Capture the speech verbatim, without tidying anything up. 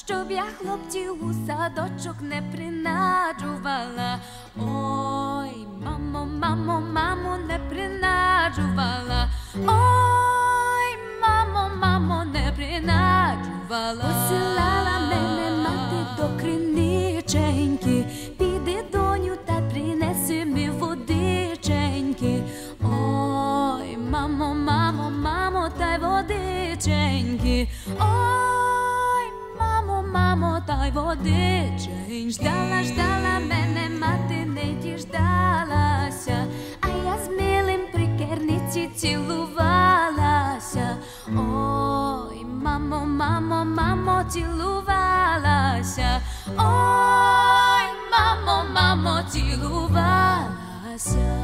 щоб я хлопців у садочок не принаджувала. Ой, мамо, мамо, мамо, не принаджувала. Ой, мамо, мамо, не принаджувала. Посилала мене мати до криниченьки, піди, доню, та принеси ми водиченьки. Ой, мамо, мамо, мамо, та й водиченьки. Ой, мамо, мамо, та й водиченьки. Ждала, ждала мене мати, не діждалася, а я з милим при керниці цілувалася. Ой, мамо, мамо, мамо, цілувалася. Ой, мамо, мамо, цілувалася.